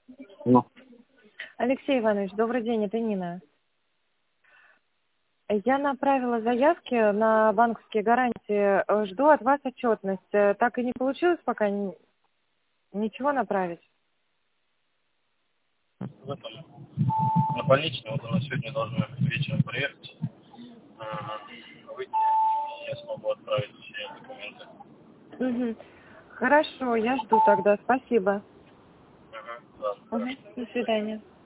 Ну, Алексей Иванович, добрый день, это Нина. Я направила заявки на банковские гарантии. Жду от вас отчетность. Так и не получилось пока ничего направить? в этом, на больничный, вот она сегодня должна вечером приехать, выйти, и я смогу отправить все документы. Угу. Хорошо, я жду тогда. Спасибо. Ладно, Угу. хорошо. До свидания.